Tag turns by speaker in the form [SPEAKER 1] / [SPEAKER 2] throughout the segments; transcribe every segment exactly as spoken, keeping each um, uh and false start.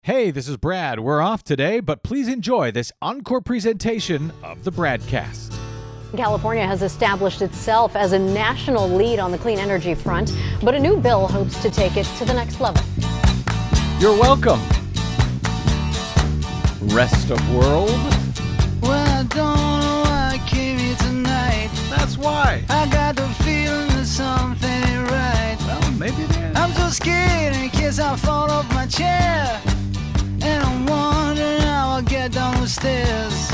[SPEAKER 1] Hey, this is Brad. We're off today, but please enjoy this encore presentation of the Bradcast.
[SPEAKER 2] California has established itself as a national lead on the clean energy front, but a new bill hopes to take it to the next level.
[SPEAKER 1] You're welcome. Rest of world.
[SPEAKER 3] Well, I don't know why I came here tonight.
[SPEAKER 1] That's why.
[SPEAKER 3] I got the feeling that something ain't right.
[SPEAKER 1] Well, maybe it is.
[SPEAKER 3] I'm so scared in case I fall off my chair. And I'm wondering how I'll get down the stairs.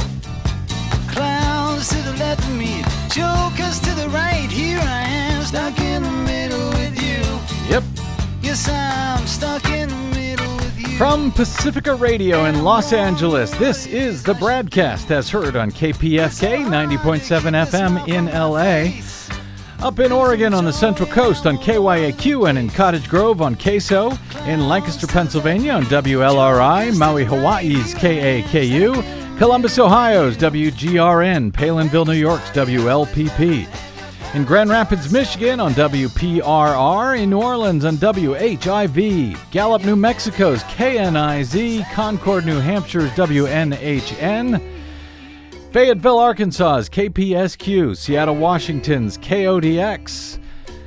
[SPEAKER 3] Clowns to the left of me, jokers to the right. Here I am, stuck in the middle with you.
[SPEAKER 1] Yep.
[SPEAKER 3] Yes, I'm stuck in the middle with you.
[SPEAKER 1] From Pacifica Radio in Los Angeles, this is the Bradcast, as heard on K P F K ninety point seven F M in L A. Up in Oregon on the Central Coast on K Y A Q and in Cottage Grove on K S O, in Lancaster, Pennsylvania on W L R I, Maui, Hawaii's K A K U, Columbus, Ohio's W G R N, Palinville, New York's W L P P, in Grand Rapids, Michigan on W P R R, in New Orleans on W H I V, Gallup, New Mexico's K N I Z, Concord, New Hampshire's W N H N, Fayetteville, Arkansas's K P S Q, Seattle, Washington's K O D X,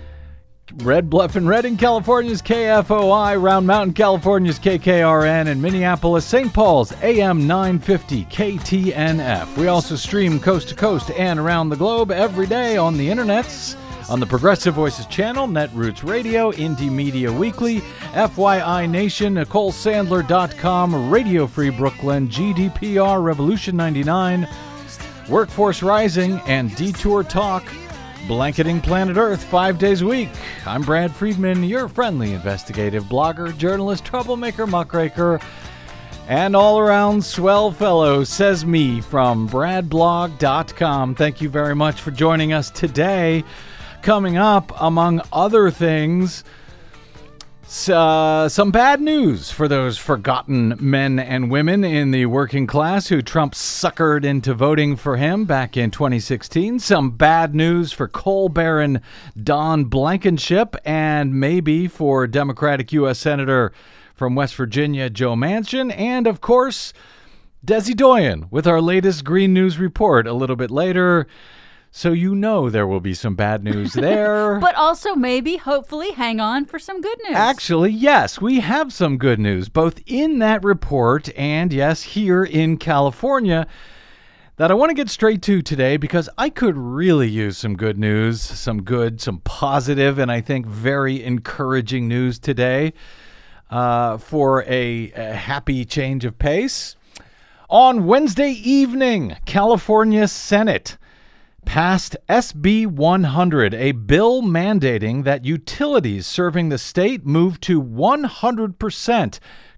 [SPEAKER 1] Red Bluff and Redding, California's K F O I, Round Mountain, California's K K R N, and Minneapolis, Saint Paul's A M nine fifty K T N F. We also stream coast to coast and around the globe every day on the internets, on the Progressive Voices channel, Netroots Radio, Indie Media Weekly, F Y I Nation, Nicole Sandler dot com, Radio Free Brooklyn, G D P R, Revolution ninety-nine, Workforce Rising, and Detour Talk, blanketing planet Earth five days a week. I'm Brad Friedman, your friendly investigative blogger, journalist, troublemaker, muckraker, and all-around swell fellow, says me from brad blog dot com. Thank you very much for joining us today. Coming up, among other things, Uh, some bad news for those forgotten men and women in the working class who Trump suckered into voting for him back in twenty sixteen. Some bad news for coal baron Don Blankenship, and maybe for Democratic U S Senator from West Virginia Joe Manchin. And, of course, Desi Doyen with our latest Green News report a little bit later. So you know there will be some bad news there.
[SPEAKER 4] But also maybe, hopefully, hang on for some good news.
[SPEAKER 1] Actually, yes, we have some good news, both in that report and, yes, here in California, that I want to get straight to today because I could really use some good news, some good, some positive, and I think very encouraging news today uh, for a, a happy change of pace. On Wednesday evening, California Senate passed S B one hundred, a bill mandating that utilities serving the state move to one hundred percent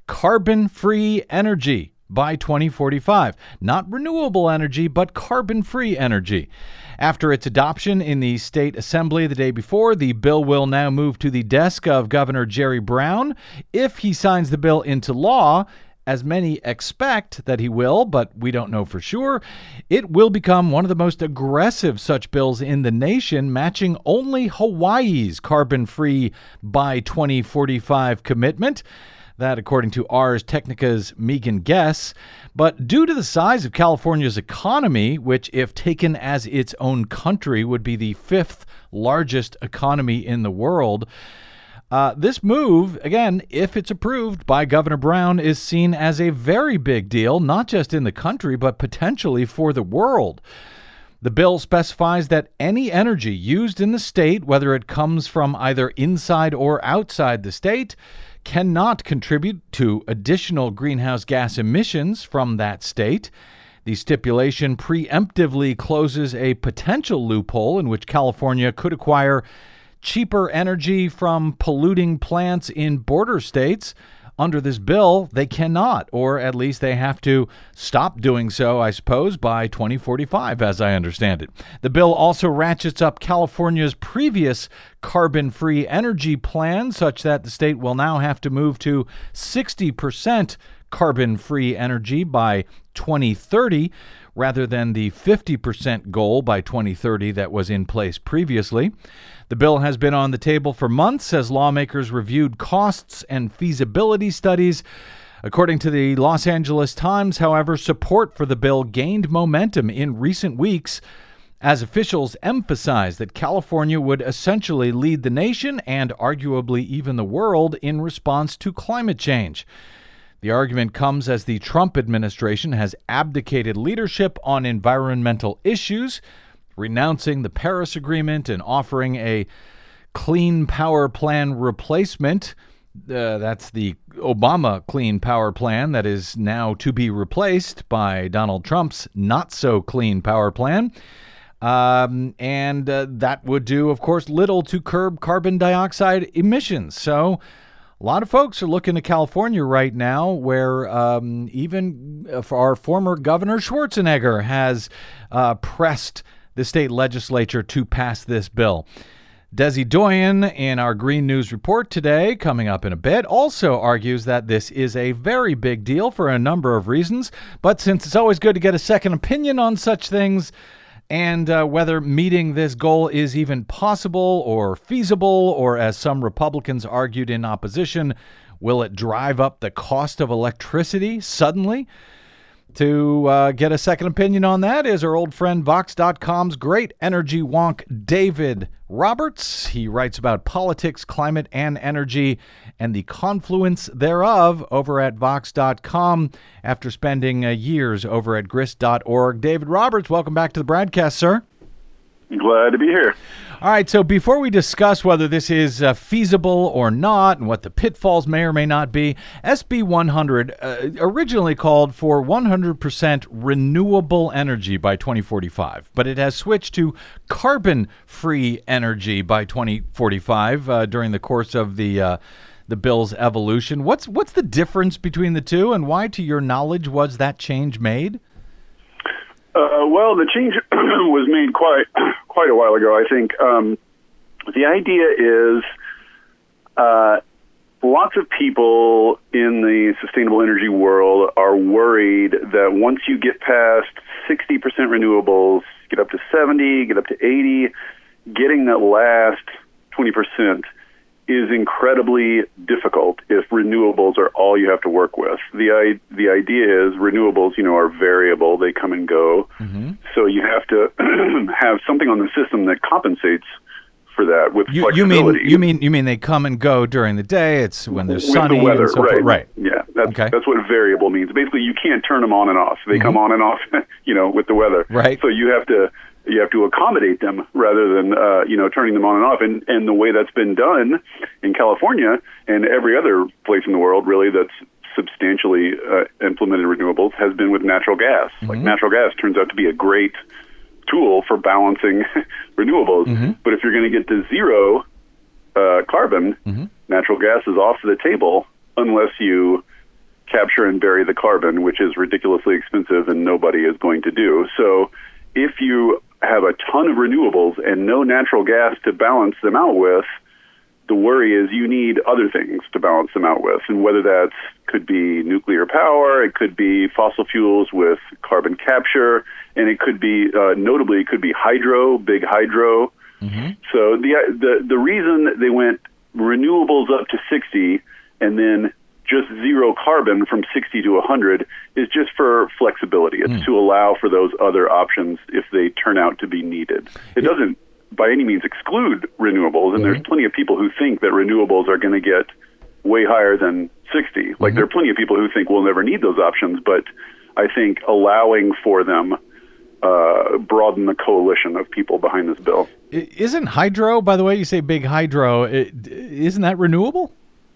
[SPEAKER 1] carbon-free energy by twenty forty-five. Not renewable energy, but carbon-free energy. After its adoption in the state assembly the day before, the bill will now move to the desk of Governor Jerry Brown. If he signs the bill into law, as many expect that he will, but we don't know for sure, it will become one of the most aggressive such bills in the nation, matching only Hawaii's carbon-free by twenty forty-five commitment. That, according to Ars Technica's Megan Guess. But due to the size of California's economy, which, if taken as its own country, would be the fifth largest economy in the world, Uh, this move, again, if it's approved by Governor Brown, is seen as a very big deal, not just in the country, but potentially for the world. The bill specifies that any energy used in the state, whether it comes from either inside or outside the state, cannot contribute to additional greenhouse gas emissions from that state. The stipulation preemptively closes a potential loophole in which California could acquire cheaper energy from polluting plants in border states. Under this bill, they cannot, or at least they have to stop doing so, I suppose, by twenty forty-five, as I understand it. The bill also ratchets up California's previous carbon-free energy plan, such that the state will now have to move to sixty percent carbon-free energy by twenty thirty, rather than the fifty percent goal by twenty thirty that was in place previously. The bill has been on the table for months as lawmakers reviewed costs and feasibility studies According to the Los Angeles Times, however, support for the bill gained momentum in recent weeks as officials emphasized that California would essentially lead the nation and arguably even the world in response to climate change. The argument comes as the Trump administration has abdicated leadership on environmental issues, renouncing the Paris Agreement and offering a Clean Power Plan replacement. Uh, that's the Obama Clean Power Plan that is now to be replaced by Donald Trump's not-so-clean power plan. Um, and uh, that would do, of course, little to curb carbon dioxide emissions. So a lot of folks are looking to California right now, where um, even our former Governor Schwarzenegger has uh, pressed the state legislature to pass this bill. Desi Doyen, in our Green News Report today, coming up in a bit, also argues that this is a very big deal for a number of reasons. But since it's always good to get a second opinion on such things, and uh, whether meeting this goal is even possible or feasible, or as some Republicans argued in opposition, will it drive up the cost of electricity suddenly? To uh, get a second opinion on that is our old friend Vox dot com's great energy wonk, David Roberts. He writes about politics, climate, and energy, and the confluence thereof over at Vox dot com after spending uh, years over at grist dot org. David Roberts, welcome back to the broadcast, sir.
[SPEAKER 5] Glad to be here.
[SPEAKER 1] All right, so before we discuss whether this is uh, feasible or not and what the pitfalls may or may not be, S B one hundred uh, originally called for one hundred percent renewable energy by twenty forty-five, but it has switched to carbon-free energy by twenty forty-five uh, during the course of the uh, the bill's evolution. What's what's the difference between the two, and why, to your knowledge, was that change made?
[SPEAKER 5] Uh, well, the change was made quite quite a while ago, I think. Um, the idea is uh, lots of people in the sustainable energy world are worried that once you get past sixty percent renewables, get up to seventy, get up to eighty, getting that last twenty percent is incredibly difficult if renewables are all you have to work with. The the idea is renewables, you know, are variable. They come and go. Mm-hmm. So you have to have something on the system that compensates for that with
[SPEAKER 1] you,
[SPEAKER 5] flexibility.
[SPEAKER 1] You mean you mean you mean they come and go during the day? It's when there's
[SPEAKER 5] with
[SPEAKER 1] sunny
[SPEAKER 5] the weather,
[SPEAKER 1] and so
[SPEAKER 5] right?
[SPEAKER 1] forth. Right.
[SPEAKER 5] Yeah, that's
[SPEAKER 1] okay.
[SPEAKER 5] that's what variable means. Basically, you can't turn them on and off. They mm-hmm. come on and off, you know, with the weather.
[SPEAKER 1] Right.
[SPEAKER 5] So you have to you have to accommodate them rather than uh, you know turning them on and off. And and the way that's been done in California and every other place in the world, really, that's substantially uh, implemented renewables has been with natural gas. Mm-hmm. Like natural gas turns out to be a great tool for balancing renewables. Mm-hmm. But if you're going to get to zero uh, carbon, mm-hmm. natural gas is off the table unless you capture and bury the carbon, which is ridiculously expensive and nobody is going to do. So if you have a ton of renewables and no natural gas to balance them out with, the worry is you need other things to balance them out with. And whether that could be nuclear power, it could be fossil fuels with carbon capture, and it could be, uh, notably, it could be hydro, big hydro. Mm-hmm. So the, the the reason they went renewables up to sixty and then just zero carbon from sixty to one hundred is just for flexibility. It's mm. to allow for those other options if they turn out to be needed. It yeah. doesn't by any means exclude renewables, and mm-hmm. there's plenty of people who think that renewables are going to get way higher than sixty. Like mm-hmm. there are plenty of people who think we'll never need those options, but I think allowing for them uh, broaden the coalition of people behind this bill.
[SPEAKER 1] Isn't hydro, by the way, you say big hydro, it, isn't that renewable?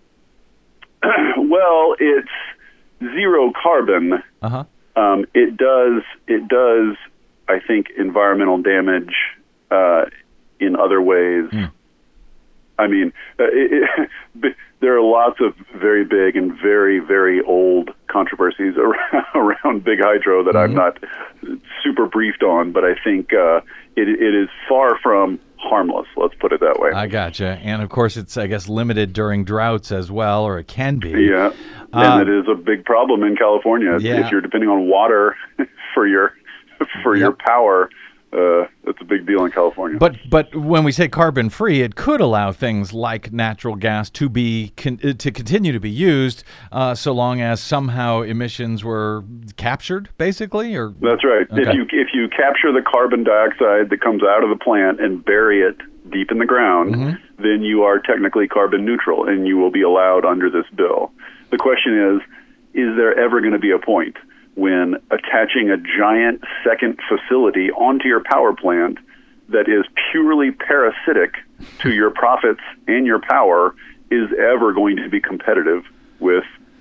[SPEAKER 5] Well, it's zero carbon.
[SPEAKER 1] Uh-huh.
[SPEAKER 5] Um, it does, it does, I think, environmental damage uh, in other ways. Mm. I mean, uh, it, it, there are lots of very big and very, very old controversies around, around big hydro that mm-hmm. I'm not super briefed on, but I think uh, it, it is far from harmless, let's put it that way.
[SPEAKER 1] I gotcha. And of course, it's, I guess, limited during droughts as well, or it can be.
[SPEAKER 5] Yeah,
[SPEAKER 1] uh,
[SPEAKER 5] and it is a big problem in California.
[SPEAKER 1] Yeah.
[SPEAKER 5] If you're depending on water for your for
[SPEAKER 1] yep.
[SPEAKER 5] your power, uh, it's a big deal in California.
[SPEAKER 1] But but when we say carbon free, it could allow things like natural gas to be con- to continue to be used, uh, so long as somehow emissions were captured, basically. Or
[SPEAKER 5] that's right.
[SPEAKER 1] Okay.
[SPEAKER 5] If you if you capture the carbon dioxide that comes out of the plant and bury it deep in the ground, mm-hmm. then you are technically carbon neutral, and you will be allowed under this bill. The question is, is there ever going to be a point when attaching a giant second facility onto your power plant that is purely parasitic to your profits and your power is ever going to be competitive with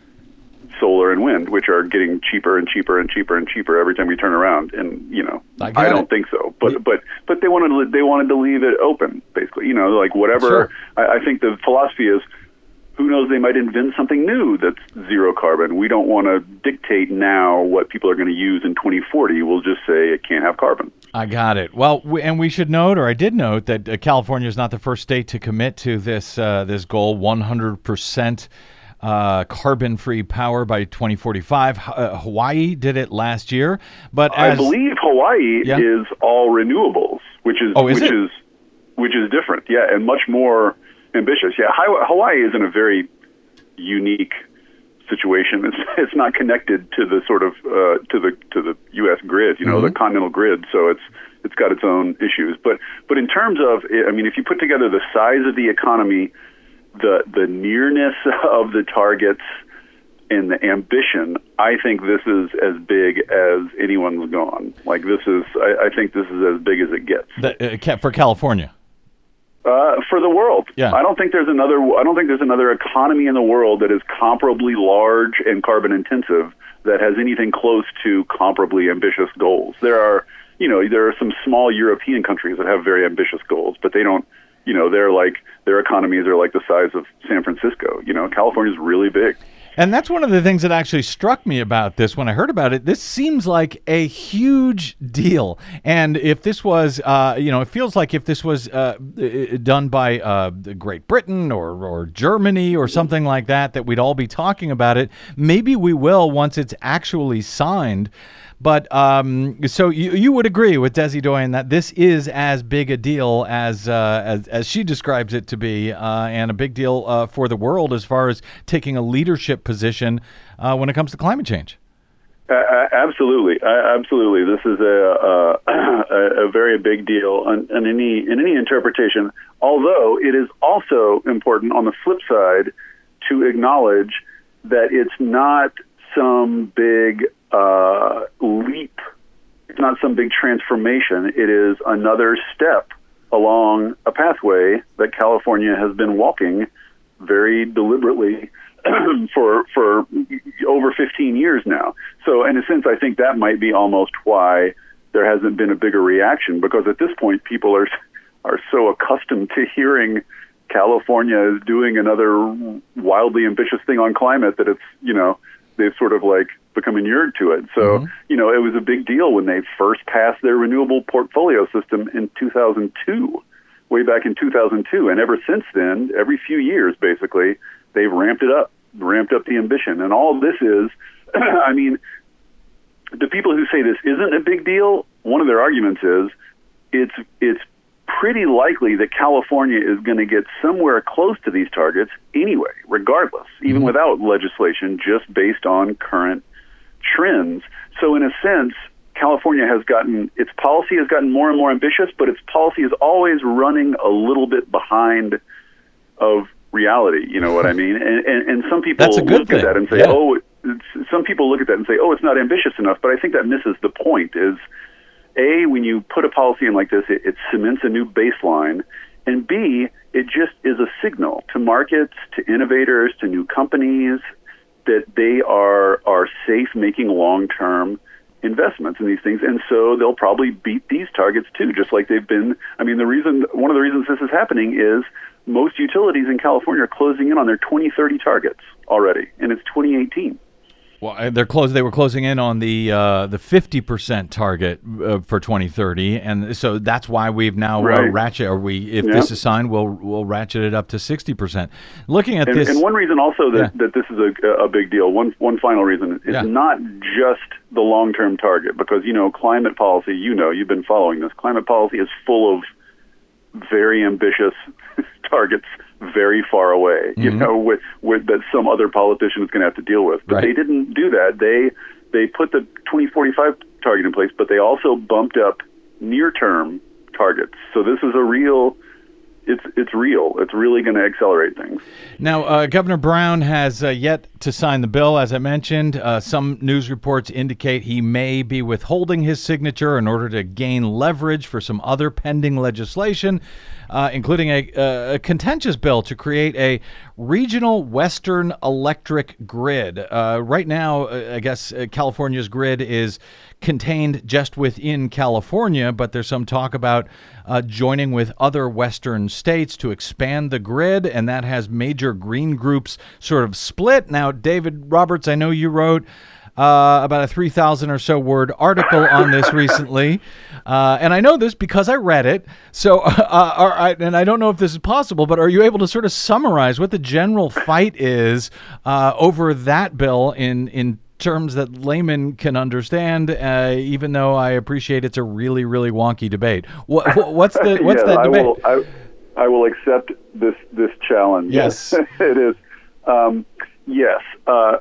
[SPEAKER 5] solar and wind, which are getting cheaper and cheaper and cheaper and cheaper every time we turn around? And, you know, I, I don't it. think so. But but but they wanted to, they wanted to leave it open, basically. You know, like whatever.
[SPEAKER 1] Sure.
[SPEAKER 5] I, I think the philosophy is, who knows, they might invent something new that's zero carbon. We don't want to dictate now what people are going to use in twenty forty. We'll just say it can't have carbon.
[SPEAKER 1] I got it. Well, we, and we should note, or I did note, that uh, California is not the first state to commit to this uh, this goal, one hundred percent uh, carbon-free power by twenty forty-five. Uh, Hawaii did it last year. But as,
[SPEAKER 5] I believe Hawaii
[SPEAKER 1] yeah?
[SPEAKER 5] is all renewables, which is,
[SPEAKER 1] oh, is
[SPEAKER 5] which
[SPEAKER 1] it?
[SPEAKER 5] is which is different. Yeah, and much more ambitious. Yeah, Hawaii is in a very unique situation. It's it's not connected to the sort of uh, to the to the U S grid, you know, mm-hmm. the continental grid. So it's it's got its own issues. But but in terms of, I mean, if you put together the size of the economy, the the nearness of the targets, and the ambition, I think this is as big as anyone's gone. Like this is, I, I think this is as big as it gets.
[SPEAKER 1] The, uh, for California.
[SPEAKER 5] Uh, for the world,
[SPEAKER 1] yeah.
[SPEAKER 5] I don't think there's another. I don't think there's another economy in the world that is comparably large and carbon intensive that has anything close to comparably ambitious goals. There are, you know, there are some small European countries that have very ambitious goals, but they don't. You know, they're like their economies are like the size of San Francisco. You know, California's really big.
[SPEAKER 1] And that's one of the things that actually struck me about this when I heard about it. This seems like a huge deal. And if this was, uh, you know, it feels like if this was uh, done by uh, Great Britain or, or Germany or something like that, that we'd all be talking about it. Maybe we will once it's actually signed. But um, so you you would agree with Desi Doyen that this is as big a deal as uh, as, as she describes it to be, uh, and a big deal uh, for the world as far as taking a leadership position uh, when it comes to climate change.
[SPEAKER 5] Uh, absolutely, uh, absolutely. This is a a, a very big deal in, in any in any interpretation. Although it is also important on the flip side to acknowledge that it's not some big Uh, leap. It's not some big transformation. It is another step along a pathway that California has been walking very deliberately for for over fifteen years now. So in a sense, I think that might be almost why there hasn't been a bigger reaction, because at this point people are are so accustomed to hearing California is doing another wildly ambitious thing on climate that it's, you know, they've sort of like become inured to it. So, mm-hmm. you know, it was a big deal when they first passed their renewable portfolio system in two thousand two, way back in two thousand two. And ever since then, every few years, basically, they've ramped it up, ramped up the ambition. And all this is, I mean, the people who say this isn't a big deal, one of their arguments is it's it's pretty likely that California is going to get somewhere close to these targets anyway, regardless, even mm-hmm. without legislation, just based on current trends. So in a sense, California has gotten, its policy has gotten more and more ambitious, but its policy is always running a little bit behind of reality. You know what I mean? And, and, and some people look
[SPEAKER 1] thing.
[SPEAKER 5] at that and say, yeah. oh, it's, some people look at that and say, oh, it's not ambitious enough. But I think that misses the point is, A, when you put a policy in like this, it, it cements a new baseline, and B, it just is a signal to markets, to innovators, to new companies that they are are safe making long-term investments in these things, and so they'll probably beat these targets too, just like they've been. I mean, the reason, one of the reasons this is happening is most utilities in California are closing in on their twenty thirty targets already, and it's twenty eighteen.
[SPEAKER 1] Well, they're close. They were closing in on the uh, the fifty percent target uh, for twenty thirty, and so that's why we've now
[SPEAKER 5] Right.
[SPEAKER 1] uh, ratchet. Or we, if
[SPEAKER 5] Yeah.
[SPEAKER 1] this is signed, we'll we'll ratchet it up to sixty percent. Looking at
[SPEAKER 5] And,
[SPEAKER 1] this,
[SPEAKER 5] and one reason also that,
[SPEAKER 1] Yeah.
[SPEAKER 5] that this is a, a big deal, one one final reason, is
[SPEAKER 1] Yeah.
[SPEAKER 5] not just the long-term target, because, you know, climate policy, you know, you've been following this, climate policy is full of very ambitious targets very far away, you
[SPEAKER 1] Mm-hmm.
[SPEAKER 5] know, with, with that some other politician is going to have to deal with. But
[SPEAKER 1] Right.
[SPEAKER 5] they didn't do that. They they put the twenty forty-five target in place, but they also bumped up near-term targets. So this is a real... It's it's real. It's really going to accelerate things.
[SPEAKER 1] Now, uh, Governor Brown has uh, yet to sign the bill, as I mentioned. Uh, some news reports indicate he may be withholding his signature in order to gain leverage for some other pending legislation, uh, including a, a contentious bill to create a regional Western electric grid. Uh, right now, uh, I guess uh, California's grid is contained just within California, but there's some talk about uh, joining with other Western states to expand the grid, and that has major green groups sort of split. Now, David Roberts, I know you wrote uh, about a three thousand or so word article on this recently, uh, and I know this because I read it. So, uh, are, I, and I don't know if this is possible, but are you able to sort of summarize what the general fight is uh, over that bill in in terms that laymen can understand, uh, even though I appreciate it's a really, really wonky debate? What, what's the what's
[SPEAKER 5] yeah,
[SPEAKER 1] that
[SPEAKER 5] I
[SPEAKER 1] debate?
[SPEAKER 5] will, I, I will accept this this challenge.
[SPEAKER 1] Yes.
[SPEAKER 5] It is. Um, yes. Uh,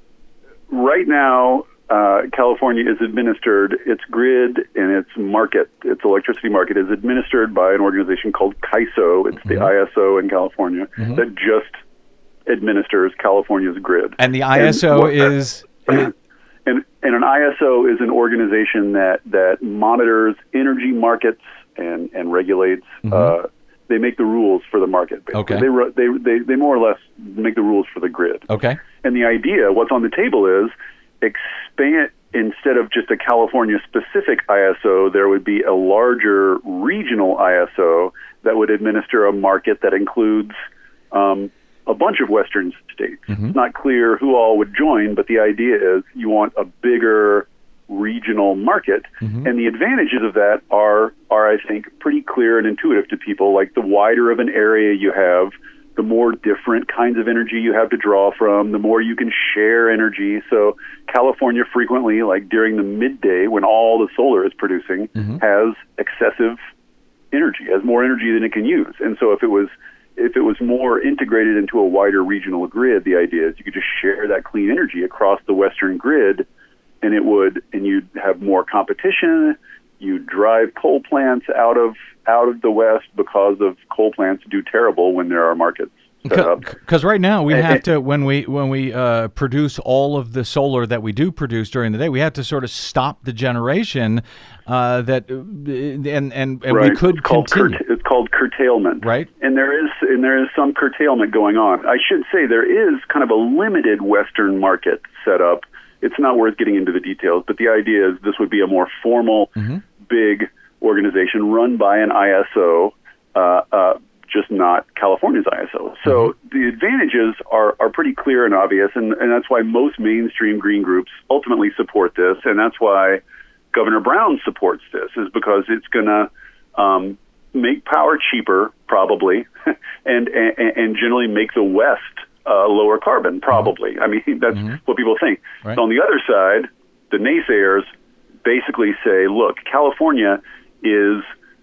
[SPEAKER 5] right now, uh, California is administered, its grid and its market, its electricity market is administered by an organization called C A I S O. It's the I S O in California that just administers California's grid.
[SPEAKER 1] And the I S O
[SPEAKER 5] what-
[SPEAKER 1] is...
[SPEAKER 5] and, and an I S O is an organization that, that monitors energy markets and, and regulates. Uh, they make the rules for the market. Basically.
[SPEAKER 1] Okay.
[SPEAKER 5] They, ru- they they they more or less make the rules for the grid.
[SPEAKER 1] Okay.
[SPEAKER 5] And the idea, what's on the table, is expand. Instead of just a California-specific I S O, there would be a larger regional I S O that would administer a market that includes um, a bunch of Western states. It's not clear who all would join, but the idea is you want a bigger regional market, and the advantages of that are, are, I think, pretty clear and intuitive to people. Like the wider of an area you have, the more different kinds of energy you have to draw from, the more you can share energy. So California frequently, like during the midday when all the solar is producing, has excessive energy, has more energy than it can use. And so if it was if it was more integrated into a wider regional grid, the idea is you could just share that clean energy across the Western grid, and it would, and you'd have more competition. You drive coal plants out of out of the West because of coal plants do terrible when there are markets set up.
[SPEAKER 1] Because right now we
[SPEAKER 5] And-
[SPEAKER 1] have to, when we when we uh, produce all of the solar that we do produce during the day, we have to sort of stop the generation uh, that, and and and
[SPEAKER 5] Right.
[SPEAKER 1] we could
[SPEAKER 5] it's called
[SPEAKER 1] continue.
[SPEAKER 5] curt- it's called curtailment,
[SPEAKER 1] Right.
[SPEAKER 5] And there is and there is some curtailment going on. I should say there is kind of a limited Western market set up. It's not worth getting into the details, but the idea is this would be a more formal, big organization run by an I S O, uh, uh, just not California's I S O. So the advantages are, are pretty clear and obvious, and, and that's why most mainstream green groups ultimately support this, and that's why Governor Brown supports this, is because it's going to um, make power cheaper, probably, and, and, and generally make the West uh, lower carbon, probably. I mean, that's what people think.
[SPEAKER 1] Right.
[SPEAKER 5] So on the other side, the naysayers basically say, look, California is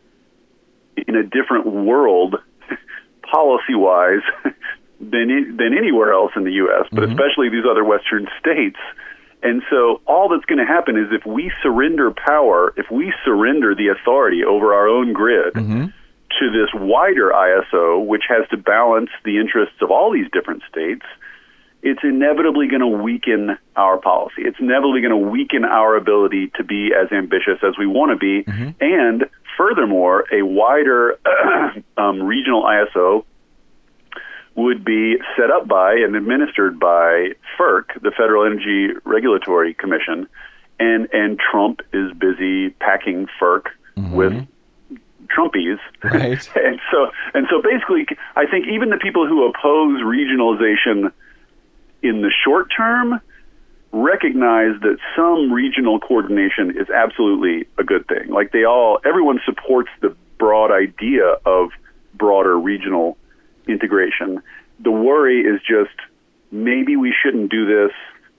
[SPEAKER 5] in a different world policy-wise than than anywhere else in the U S, but especially these other Western states. And so all that's going to happen is if we surrender power, if we surrender the authority over our own grid to this wider I S O, which has to balance the interests of all these different states, it's inevitably going to weaken our policy. It's inevitably going to weaken our ability to be as ambitious as we want to be. And furthermore, a wider um, regional I S O would be set up by and administered by FERC, the Federal Energy Regulatory Commission, and, and Trump is busy packing FERC with Trumpies.
[SPEAKER 1] Right.
[SPEAKER 5] and so and so basically, I think even the people who oppose regionalization in the short term recognize that some regional coordination is absolutely a good thing. Like they all, everyone supports the broad idea of broader regional integration. The worry is just maybe we shouldn't do this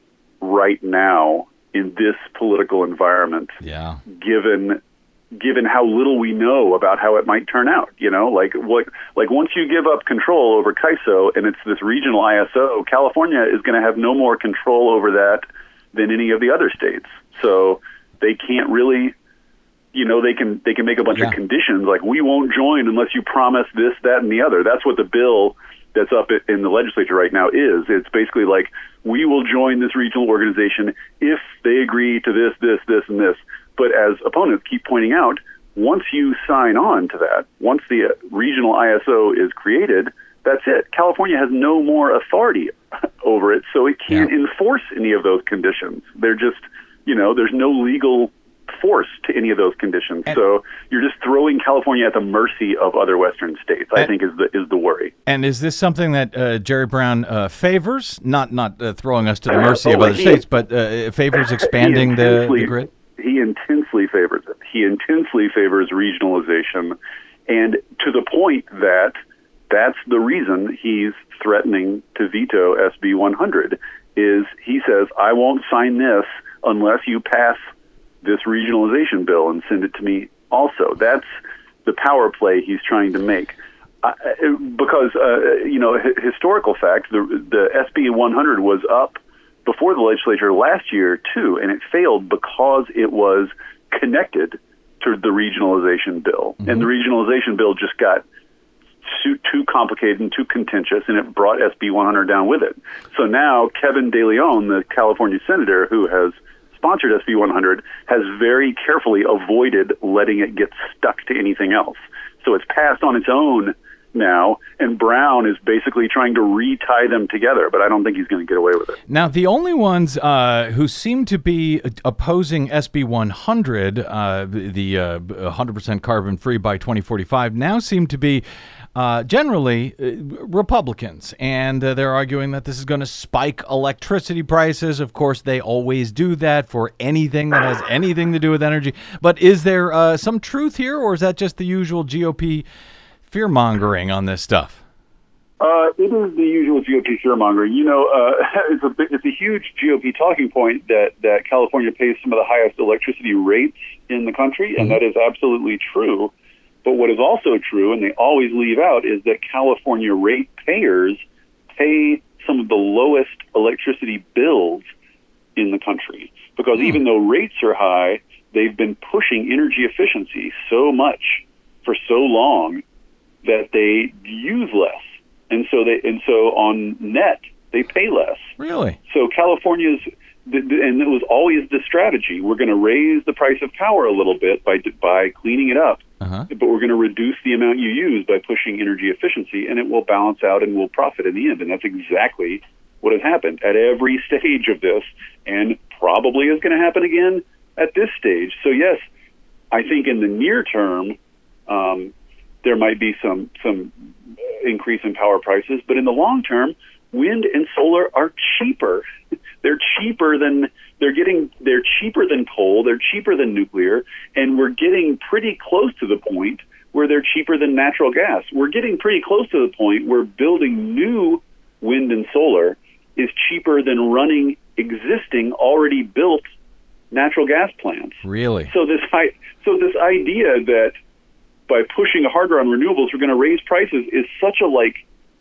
[SPEAKER 5] right now in this political environment.
[SPEAKER 1] Yeah. Given
[SPEAKER 5] given how little we know about how it might turn out, you know, like what, like once you give up control over C A I S O and it's this regional I S O, California is going to have no more control over that than any of the other states. So they can't really, you know, they can they can make a bunch
[SPEAKER 1] yeah.
[SPEAKER 5] of conditions like we won't join unless you promise this, that, and the other. That's what the bill that's up in the legislature right now is. It's basically like we will join this regional organization if they agree to this, this, this, and this. But as opponents keep pointing out, once you sign on to that, once the regional I S O is created, that's it. California has no more authority over it, so it can't yeah. enforce any of those conditions. They're just, you know, there's no legal force to any of those conditions. And so you're just throwing California at the mercy of other Western states, I think is the is the worry.
[SPEAKER 1] And is this something that uh, Jerry Brown uh, favors? Not not uh, throwing us to the mercy
[SPEAKER 5] oh,
[SPEAKER 1] of other
[SPEAKER 5] he,
[SPEAKER 1] states, but uh, favors expanding the, the grid?
[SPEAKER 5] He intensely favors it. He intensely favors regionalization, and to the point that that's the reason he's threatening to veto S B one hundred, is he says, I won't sign this unless you pass this regionalization bill and send it to me also. That's the power play he's trying to make. Uh, because, uh, you know, h- historical fact, the, the S B one hundred was up before the legislature last year, too, and it failed because it was connected to the regionalization bill. Mm-hmm. And the regionalization bill just got too, too complicated and too contentious, and it brought S B one hundred down with it. So now Kevin De Leon, the California senator who has sponsored S B one hundred, has very carefully avoided letting it get stuck to anything else. So it's passed on its own now, and Brown is basically trying to retie them together, but I don't think he's going to get away with it.
[SPEAKER 1] Now, the only ones uh, who seem to be opposing S B one hundred, uh, the uh, one hundred percent carbon-free by twenty forty-five, now seem to be uh, generally uh, Republicans, and uh, they're arguing that this is going to spike electricity prices. Of course, they always do that for anything that has anything to do with energy. But is there uh, some truth here, or is that just the usual G O P fear-mongering on this stuff?
[SPEAKER 5] Uh, it is the usual G O P fear-mongering. You know, uh, it's a it's a huge G O P talking point that, that California pays some of the highest electricity rates in the country, and mm-hmm. that is absolutely true. But what is also true, and they always leave out, is that California ratepayers pay some of the lowest electricity bills in the country. Because mm. even though rates are high, they've been pushing energy efficiency so much for so long that they use less, and so they and so on net they pay less.
[SPEAKER 1] Really?
[SPEAKER 5] So California's, and it was always the strategy: we're going to raise the price of power a little bit by by cleaning it up, uh-huh. but we're going to reduce the amount you use by pushing energy efficiency, and it will balance out and we'll profit in the end. And that's exactly what has happened at every stage of this, and probably is going to happen again at this stage. So yes, I think in the near term, Um, there might be some some increase in power prices, but in the long term, wind and solar are cheaper. They're cheaper than they're getting. They're cheaper than coal. They're cheaper than nuclear, and we're getting pretty close to the point where they're cheaper than natural gas. We're getting pretty close to the point where building new wind and solar is cheaper than running existing, already built natural gas plants.
[SPEAKER 1] Really?
[SPEAKER 5] So this so this idea that by pushing harder on renewables, we're going to raise prices is such a like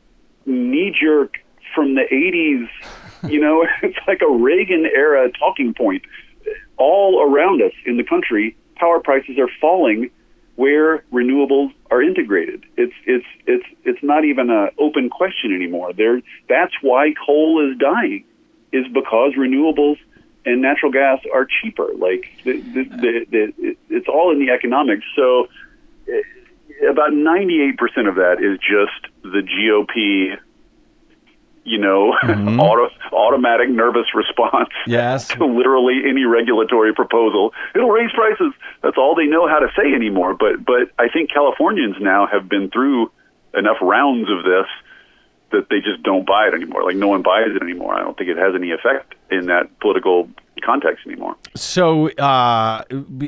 [SPEAKER 5] knee-jerk from the eighties, you know, it's like a Reagan era talking point. All around us in the country, power prices are falling where renewables are integrated. It's it's it's it's not even an open question anymore. There, that's why coal is dying, is because renewables and natural gas are cheaper. Like the, the, the, the, it's all in the economics. So about ninety-eight percent of that is just the G O P, you know, mm-hmm. auto, automatic nervous response
[SPEAKER 1] yes.
[SPEAKER 5] to literally any regulatory proposal. It'll raise prices. That's all they know how to say anymore. But but I think Californians now have been through enough rounds of this that they just don't buy it anymore. Like no one buys it anymore. I don't think it has any effect in that political context anymore.
[SPEAKER 1] So uh,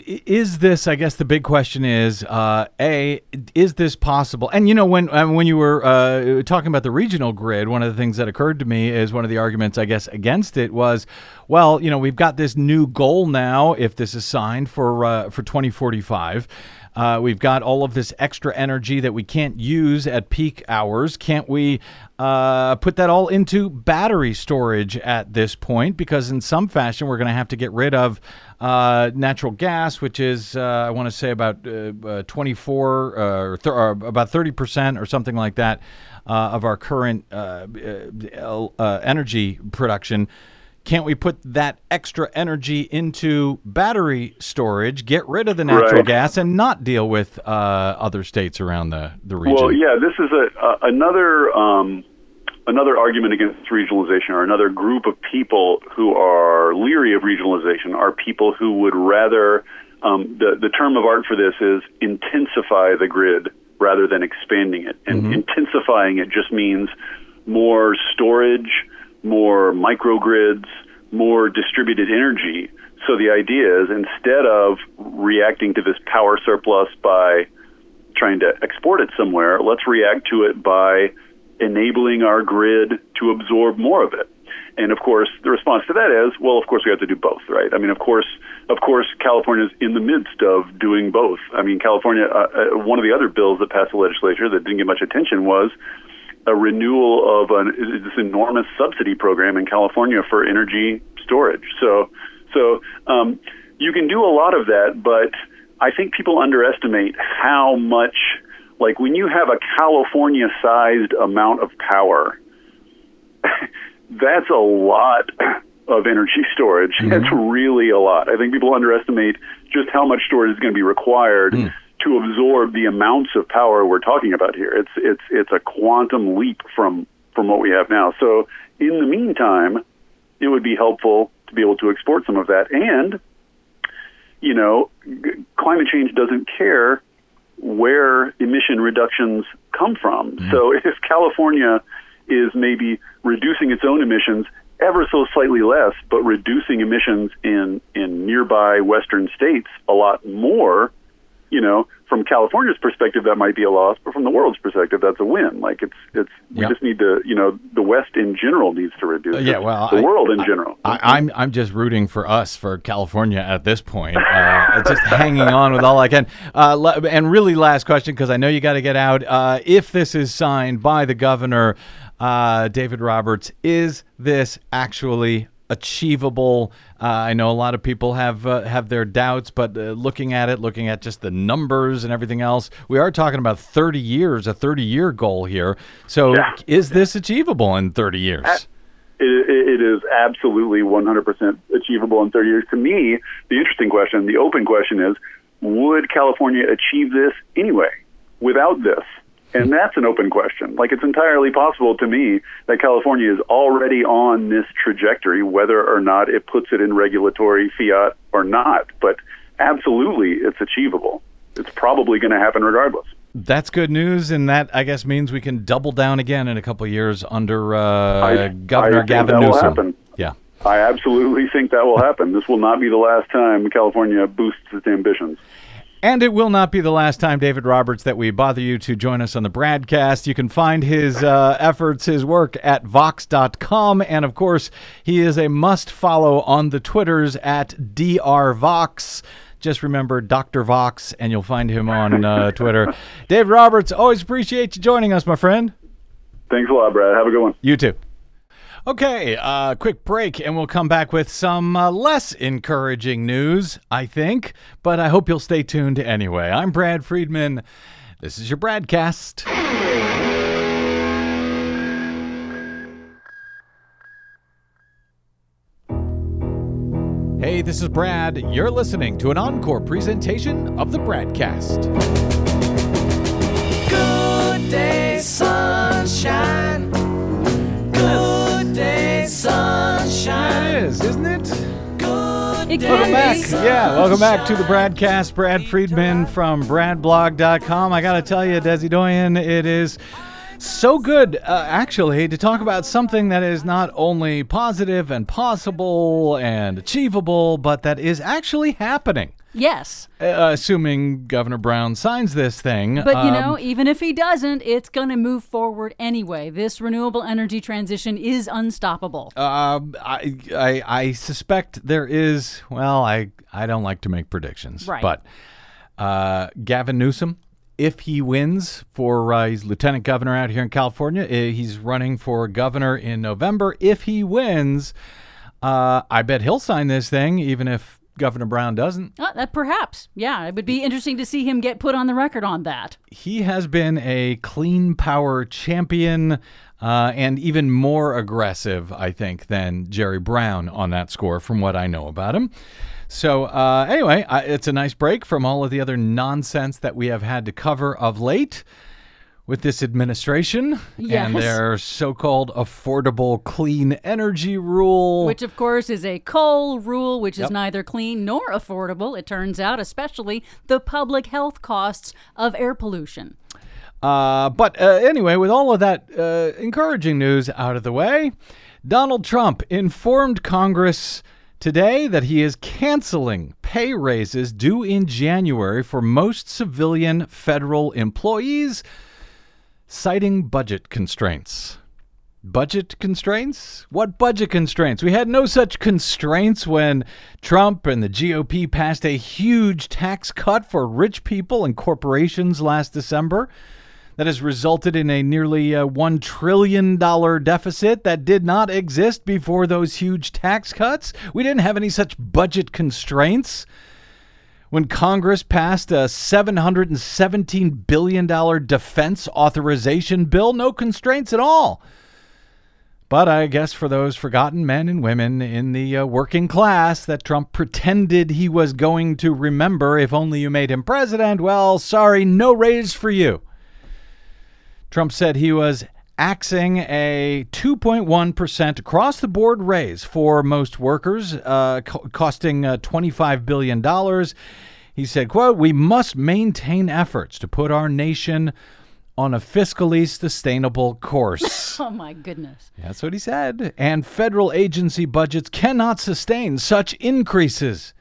[SPEAKER 1] is this, I guess the big question is, uh, A, is this possible? And, you know, when when you were uh, talking about the regional grid, one of the things that occurred to me is one of the arguments, I guess, against it was, well, you know, we've got this new goal now, if this is signed, for uh, for twenty forty-five. Uh, we've got all of this extra energy that we can't use at peak hours. Can't we uh, put that all into battery storage at this point? Because in some fashion, we're going to have to get rid of uh, natural gas, which is, uh, I want to say, about uh, uh, twenty-four uh, or, th- or about thirty percent or something like that uh, of our current uh, uh, uh, energy production. Can't we put that extra energy into battery storage, get rid of the natural
[SPEAKER 5] right.
[SPEAKER 1] gas, and not deal with uh, other states around the, the region?
[SPEAKER 5] Well, yeah, this is a, a another um, another argument against regionalization, or another group of people who are leery of regionalization are people who would rather, um, the, the term of art for this is intensify the grid rather than expanding it. And mm-hmm. intensifying it just means more storage, more microgrids, more distributed energy. So the idea is, instead of reacting to this power surplus by trying to export it somewhere, let's react to it by enabling our grid to absorb more of it. And of course, the response to that is, well, of course we have to do both, right? I mean, of course, of course, California is in the midst of doing both. I mean, California, uh, one of the other bills that passed the legislature that didn't get much attention was a renewal of an, this enormous subsidy program in California for energy storage. So, so um, you can do a lot of that, but I think people underestimate how much, like when you have a California-sized amount of power, that's a lot of energy storage. Mm-hmm. That's really a lot. I think people underestimate just how much storage is going to be required mm. to absorb the amounts of power we're talking about here. It's it's it's a quantum leap from, from what we have now. So in the meantime, it would be helpful to be able to export some of that. And, you know, g- climate change doesn't care where emission reductions come from. Mm-hmm. So if California is maybe reducing its own emissions ever so slightly less, but reducing emissions in, in nearby western states a lot more, you know, from California's perspective, that might be a loss, but from the world's perspective, that's a win. Like it's, it's, we yep. just need to, you know, the West in general needs to reduce. Uh,
[SPEAKER 1] yeah, well,
[SPEAKER 5] the
[SPEAKER 1] I,
[SPEAKER 5] world in
[SPEAKER 1] I,
[SPEAKER 5] general.
[SPEAKER 1] I, I'm, I'm just rooting for us, for California at this point. Uh, just hanging on with all I can. Uh, and really, last question, because I know you got to get out. Uh, if this is signed by the governor, uh, David Roberts, is this actually achievable? Uh, I know a lot of people have uh, have their doubts, but uh, looking at it, looking at just the numbers and everything else, we are talking about thirty years, a thirty-year goal here. So yeah. Is this achievable in thirty years?
[SPEAKER 5] It, it is absolutely one hundred percent achievable in thirty years. To me, the interesting question, the open question is, would California achieve this anyway without this? And that's an open question. Like, it's entirely possible to me that California is already on this trajectory, whether or not it puts it in regulatory fiat or not. But absolutely, it's achievable. It's probably going to happen regardless.
[SPEAKER 1] That's good news, and that, I guess, means we can double down again in a couple of years under uh,
[SPEAKER 5] I,
[SPEAKER 1] Governor
[SPEAKER 5] I
[SPEAKER 1] Gavin
[SPEAKER 5] that
[SPEAKER 1] Newsom.
[SPEAKER 5] Will happen.
[SPEAKER 1] Yeah.
[SPEAKER 5] I absolutely think that will happen. This will not be the last time California boosts its ambitions.
[SPEAKER 1] And it will not be the last time, David Roberts, that we bother you to join us on the Bradcast. You can find his uh, efforts, his work at Vox dot com. And, of course, he is a must-follow on the Twitters at D R Vox. Just remember Doctor Vox, and you'll find him on uh, Twitter. David Roberts, always appreciate you joining us, my friend.
[SPEAKER 5] Thanks a lot, Brad. Have a good one.
[SPEAKER 1] You too. Okay, uh, quick break, and we'll come back with some uh, less encouraging news, I think, but I hope you'll stay tuned anyway. I'm Brad Friedman. This is your Bradcast. Hey, this is Brad. You're listening to an encore presentation of the Bradcast.
[SPEAKER 3] Good day, sunshine. Good day, sunshine.
[SPEAKER 1] It is, isn't it?
[SPEAKER 3] Good
[SPEAKER 4] It
[SPEAKER 3] day,
[SPEAKER 4] can
[SPEAKER 1] Welcome back.
[SPEAKER 3] sunshine.
[SPEAKER 1] Yeah, welcome back to the Bradcast. Brad Friedman from brad blog dot com. I got to tell you, Desi Doyen, it is So good, uh, actually, to talk about something that is not only positive and possible and achievable, but that is actually happening.
[SPEAKER 4] Yes.
[SPEAKER 1] Uh, assuming Governor Brown signs this thing.
[SPEAKER 4] But, you
[SPEAKER 1] um,
[SPEAKER 4] know, even if he doesn't, it's going to move forward anyway. This renewable energy transition is unstoppable.
[SPEAKER 1] Uh, I, I I suspect there is, well, I, I don't like to make predictions.
[SPEAKER 4] Right.
[SPEAKER 1] But uh, Gavin Newsom, if he wins for, uh, he's lieutenant governor out here in California, uh, he's running for governor in November. If he wins, uh, I bet he'll sign this thing, even if Governor Brown doesn't.
[SPEAKER 4] Uh, that perhaps. Yeah, it would be interesting to see him get put on the record on that.
[SPEAKER 1] He has been a clean power champion uh, and even more aggressive, I think, than Jerry Brown on that score, from what I know about him. So uh, anyway, I, it's a nice break from all of the other nonsense that we have had to cover of late with this administration
[SPEAKER 4] Yes.
[SPEAKER 1] and their so-called affordable clean energy rule.
[SPEAKER 4] Which, of course, is a coal rule, which
[SPEAKER 1] Yep.
[SPEAKER 4] is neither clean nor affordable, it turns out, especially the public health costs of air pollution.
[SPEAKER 1] Uh, but uh, anyway, with all of that uh, encouraging news out of the way, Donald Trump informed Congress today that he is canceling pay raises due in January for most civilian federal employees, citing budget constraints. Budget constraints? What budget constraints? We had no such constraints when Trump and the G O P passed a huge tax cut for rich people and corporations last December that has resulted in a nearly uh, one trillion dollars deficit that did not exist before those huge tax cuts. We didn't have any such budget constraints when Congress passed a seven hundred seventeen billion dollars defense authorization bill. No constraints at all. But I guess for those forgotten men and women in the uh, working class that Trump pretended he was going to remember if only you made him president, well, sorry, no raise for you. Trump said he was axing a two point one percent across-the-board raise for most workers, uh, co- costing uh, twenty-five billion dollars. He said, quote, "We must maintain efforts to put our nation on a fiscally sustainable course."
[SPEAKER 4] Oh, my goodness.
[SPEAKER 1] That's what he said. And federal agency budgets cannot sustain such increases.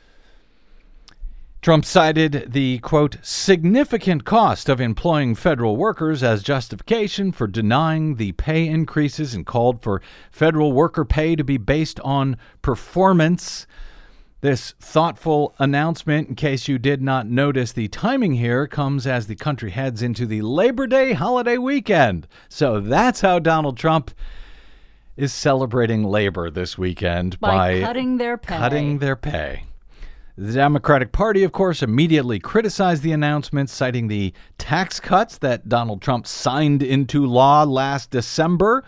[SPEAKER 1] Trump cited the, quote, "significant cost of employing federal workers" as justification for denying the pay increases and called for federal worker pay to be based on performance. This thoughtful announcement, in case you did not notice the timing here, comes as the country heads into the Labor Day holiday weekend. So that's how Donald Trump is celebrating labor this weekend
[SPEAKER 4] By
[SPEAKER 1] by
[SPEAKER 4] cutting their pay.
[SPEAKER 1] Cutting their pay. The Democratic Party, of course, immediately criticized the announcement, citing the tax cuts that Donald Trump signed into law last December.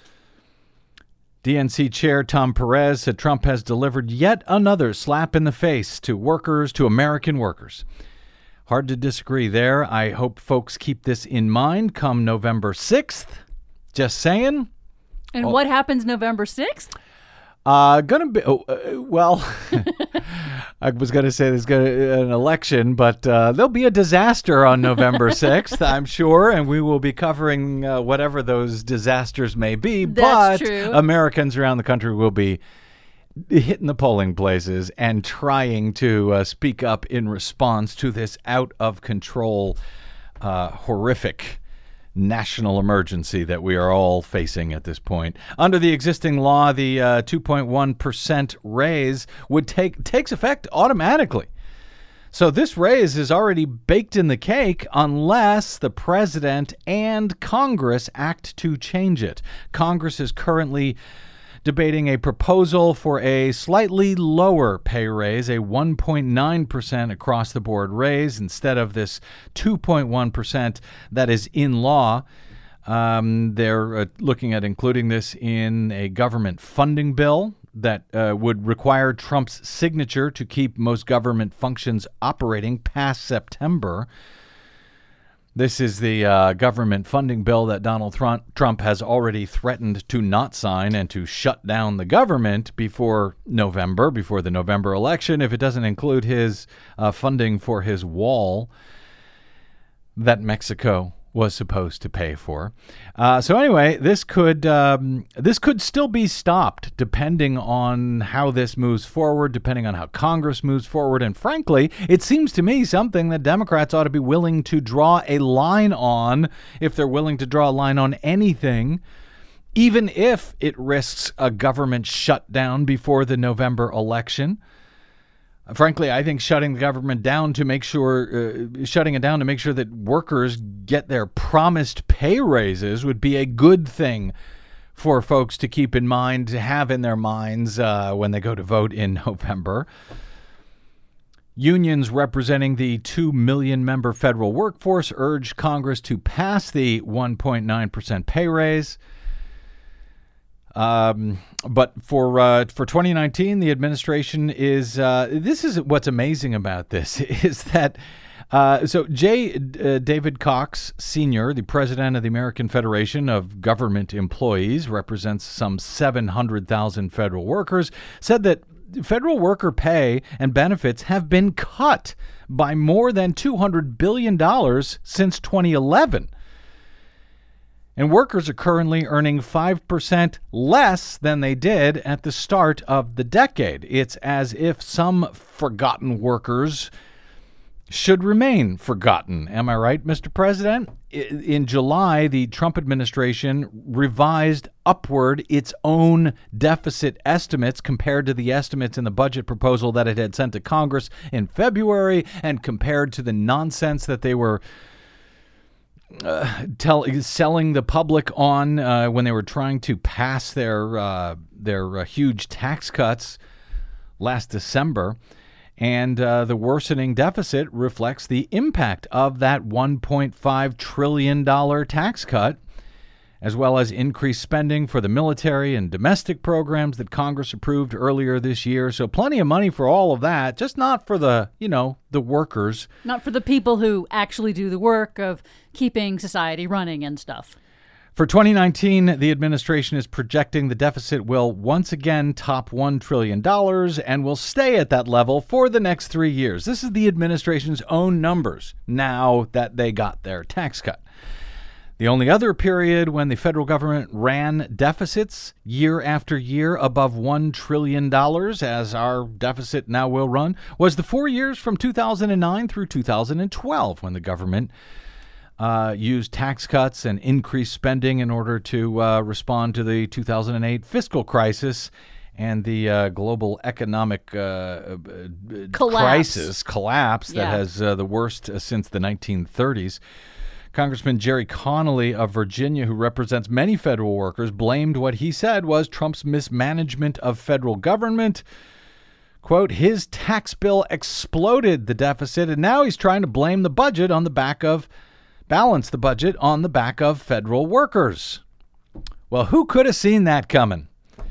[SPEAKER 1] D N C Chair Tom Perez said Trump has delivered yet another slap in the face to workers, to American workers. Hard to disagree there. I hope folks keep this in mind come November sixth. Just saying.
[SPEAKER 4] And what happens November sixth?
[SPEAKER 1] Uh, gonna be, oh, uh, well, I was going to say there's going to an election, but uh, there'll be a disaster on November sixth, I'm sure, and we will be covering uh, whatever those disasters may be.
[SPEAKER 4] That's
[SPEAKER 1] but
[SPEAKER 4] true.
[SPEAKER 1] Americans around the country will be hitting the polling places and trying to uh, speak up in response to this out of control, uh, horrific national emergency that we are all facing at this point. Under the existing law, the uh, two point one percent raise would take takes effect automatically. So this raise is already baked in the cake unless the president and Congress act to change it. Congress is currently debating a proposal for a slightly lower pay raise, a one point nine percent across-the-board raise instead of this two point one percent that is in law. Um, they're uh, looking at including this in a government funding bill that uh, would require Trump's signature to keep most government functions operating past September. This is the uh, government funding bill that Donald Trump has already threatened to not sign and to shut down the government before November, before the November election, if it doesn't include his uh, funding for his wall that Mexico was supposed to pay for. Uh, so anyway, this could um, this could still be stopped depending on how this moves forward, depending on how Congress moves forward. And frankly, it seems to me something that Democrats ought to be willing to draw a line on, if they're willing to draw a line on anything, even if it risks a government shutdown before the November election. Frankly, I think shutting the government down to make sure, uh, shutting it down to make sure that workers get their promised pay raises would be a good thing for folks to keep in mind, to have in their minds uh, when they go to vote in November. Unions representing the two million member federal workforce urged Congress to pass the one point nine percent pay raise. Um, but for uh, for twenty nineteen, the administration is uh, this is what's amazing about this is that uh, so J. Uh, David Cox Senior, the president of the American Federation of Government Employees, represents some seven hundred thousand federal workers, said that federal worker pay and benefits have been cut by more than two hundred billion dollars since twenty eleven. And workers are currently earning five percent less than they did at the start of the decade. It's as if some forgotten workers should remain forgotten. Am I right, Mister President? In July, the Trump administration revised upward its own deficit estimates compared to the estimates in the budget proposal that it had sent to Congress in February, and compared to the nonsense that they were Uh, tell, selling the public on uh, when they were trying to pass their uh, their uh, huge tax cuts last December. And uh, the worsening deficit reflects the impact of that one point five trillion dollars tax cut, as well as increased spending for the military and domestic programs that Congress approved earlier this year. So plenty of money for all of that, just not for the, you know, the workers.
[SPEAKER 4] Not for the people who actually do the work of keeping society running and stuff.
[SPEAKER 1] For twenty nineteen, the administration is projecting the deficit will once again top one trillion dollars and will stay at that level for the next three years. This is the administration's own numbers now that they got their tax cut. The only other period when the federal government ran deficits year after year above one trillion dollars, as our deficit now will run, was the four years from two thousand nine through two thousand twelve, when the government uh, used tax cuts and increased spending in order to uh, respond to the two thousand eight fiscal crisis and the uh, global economic uh,
[SPEAKER 4] collapse.
[SPEAKER 1] crisis, collapse that
[SPEAKER 4] Yeah.
[SPEAKER 1] has uh, the worst uh, since the nineteen thirties. Congressman Jerry Connolly of Virginia, who represents many federal workers, blamed what he said was Trump's mismanagement of federal government. Quote, his tax bill exploded the deficit, and now he's trying to blame the budget on the back of, balance the budget on the back of federal workers. Well, who could have seen that coming?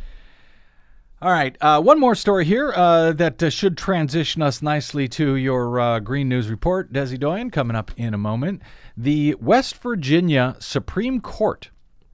[SPEAKER 1] All right, uh, one more story here uh, that uh, should transition us nicely to your uh, Green News Report. Desi Doyen coming up in a moment. The West Virginia Supreme Court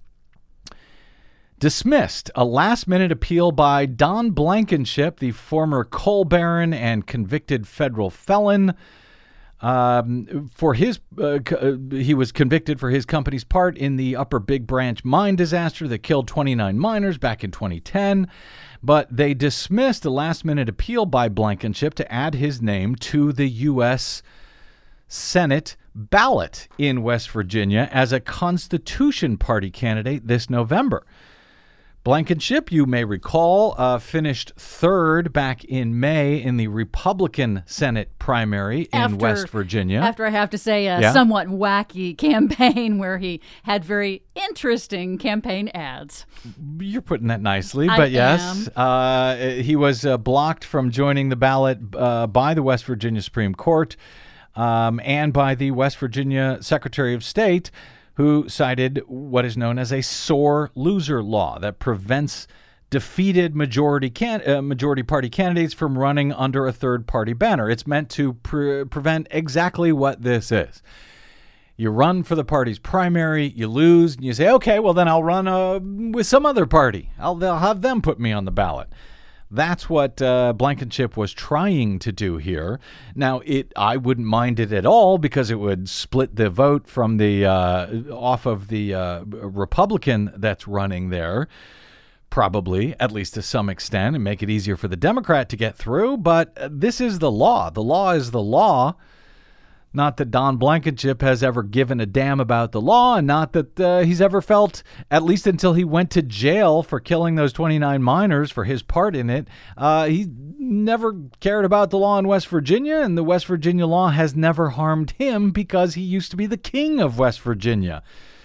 [SPEAKER 1] dismissed a last-minute appeal by Don Blankenship, the former coal baron and convicted federal felon. Um, for his, uh, uh, he was convicted for his company's part in the Upper Big Branch mine disaster that killed twenty-nine miners back in twenty ten. But they dismissed a last-minute appeal by Blankenship to add his name to the U S Senate ballot in West Virginia as a Constitution Party candidate this November. Blankenship, you may recall, uh, finished third back in May in the Republican Senate primary in
[SPEAKER 4] After-
[SPEAKER 1] West Virginia.
[SPEAKER 4] After, I have to say, a
[SPEAKER 1] Yeah.
[SPEAKER 4] somewhat wacky campaign where he had very interesting campaign ads.
[SPEAKER 1] You're putting that nicely,
[SPEAKER 4] I
[SPEAKER 1] but yes,
[SPEAKER 4] am.
[SPEAKER 1] uh, he was uh, blocked from joining the ballot uh, by the West Virginia Supreme Court um, and by the West Virginia Secretary of State, who cited what is known as a sore loser law that prevents defeated majority can, uh, majority party candidates from running under a third party banner. It's meant to pre- prevent exactly what this is. You run for the party's primary, you lose, and you say, okay, well, then I'll run uh, with some other party. I'll, they'll have them put me on the ballot. That's what uh, Blankenship was trying to do here. Now, it I wouldn't mind it at all because it would split the vote from the uh, off of the uh, Republican that's running there, probably, at least to some extent, and make it easier for the Democrat to get through. But this is the law. The law is the law. Not that Don Blankenship has ever given a damn about the law, and not that uh, he's ever felt, at least until he went to jail for killing those twenty-nine miners for his part in it, uh, he never cared about the law in West Virginia, and the West Virginia law has never harmed him because he used to be the king of West Virginia.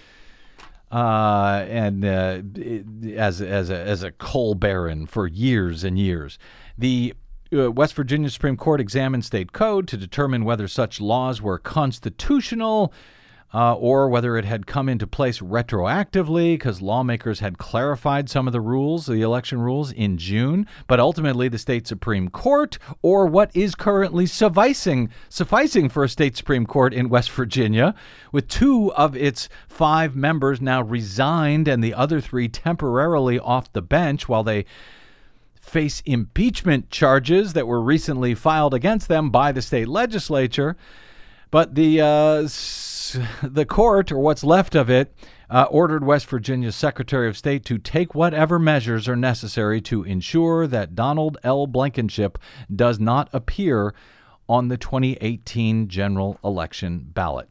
[SPEAKER 1] Uh, and uh, as, as, a, as a coal baron for years and years. The Uh, West Virginia Supreme Court examined state code to determine whether such laws were constitutional uh, or whether it had come into place retroactively because lawmakers had clarified some of the rules, the election rules, in June. But ultimately, the state Supreme Court, or what is currently sufficing, sufficing for a state Supreme Court in West Virginia, with two of its five members now resigned and the other three temporarily off the bench while they face impeachment charges that were recently filed against them by the state legislature. But the uh, s- the court, or what's left of it, uh, ordered West Virginia's Secretary of State to take whatever measures are necessary to ensure that Donald L. Blankenship does not appear on the twenty eighteen general election ballot.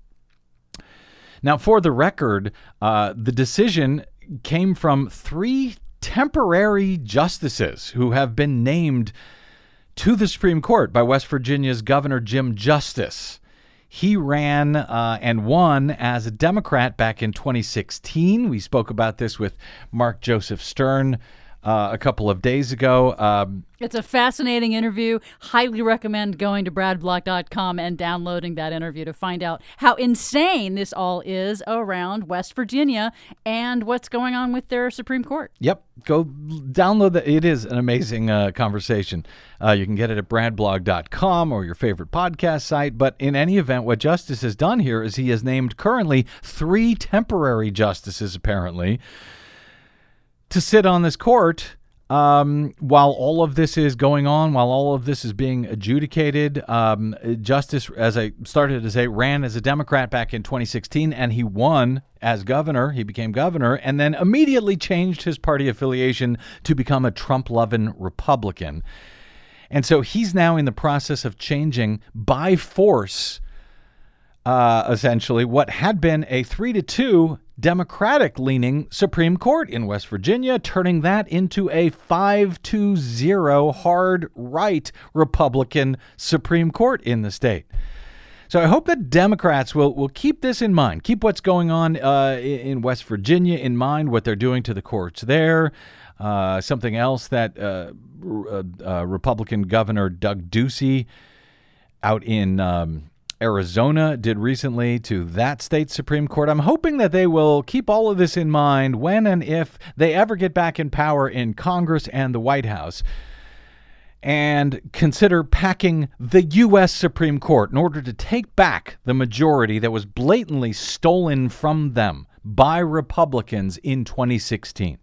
[SPEAKER 1] Now, for the record, uh, the decision came from three temporary justices who have been named to the Supreme Court by West Virginia's Governor Jim Justice. He ran uh, and won as a Democrat back in twenty sixteen. We spoke about this with Mark Joseph Stern uh, a couple of days ago. Um,
[SPEAKER 4] It's a fascinating interview. Highly recommend going to brad block dot com and downloading that interview to find out how insane this all is around West Virginia and what's going on with their Supreme Court.
[SPEAKER 1] Yep. Go download that. It is an amazing uh, conversation. Uh, you can get it at brad blog dot com or your favorite podcast site. But in any event, what Justice has done here is he has named currently three temporary justices, apparently, to sit on this court um, while all of this is going on, while all of this is being adjudicated. Um, Justice, as I started to say, ran as a Democrat back in twenty sixteen, and he won as governor. He became governor and then immediately changed his party affiliation to become a Trump-loving Republican. And so he's now in the process of changing by force, uh, essentially, what had been a three to two Democratic-leaning Supreme Court in West Virginia, turning that into a five to zero hard right Republican Supreme Court in the state. So I hope that Democrats will, will keep this in mind, keep what's going on uh, in West Virginia in mind, what they're doing to the courts there. Uh, something else that uh, uh, Republican Governor Doug Ducey out in um, Arizona did recently to that state Supreme Court. I'm hoping that they will keep all of this in mind when and if they ever get back in power in Congress and the White House, and consider packing the U S Supreme Court in order to take back the majority that was blatantly stolen from them by Republicans in twenty sixteen.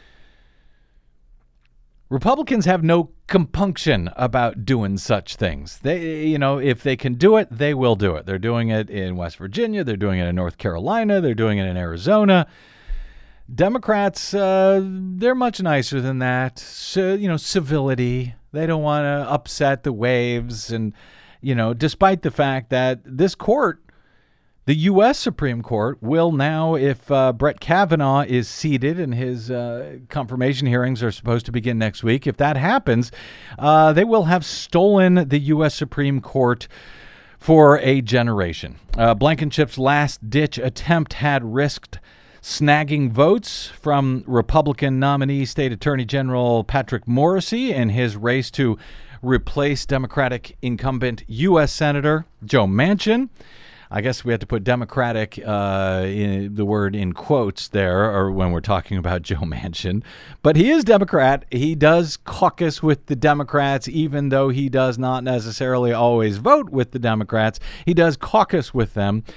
[SPEAKER 1] Republicans have no compunction about doing such things. They, you know, if they can do it, they will do it. They're doing it in West Virginia. They're doing it in North Carolina. They're doing it in Arizona. Democrats, uh, they're much nicer than that. So, you know, civility. They don't want to upset the waves. And, you know, despite the fact that this court, the U S Supreme Court, will now, if uh, Brett Kavanaugh is seated and his uh, confirmation hearings are supposed to begin next week, if that happens, uh, they will have stolen the U S Supreme Court for a generation. Uh, Blankenship's last-ditch attempt had risked snagging votes from Republican nominee State Attorney General Patrick Morrisey in his race to replace Democratic incumbent U S Senator Joe Manchin. I guess we have to put Democratic, uh, in the word in quotes there, or when we're talking about Joe Manchin. But he is Democrat. He does caucus with the Democrats, even though he does not necessarily always vote with the Democrats. He does caucus with them.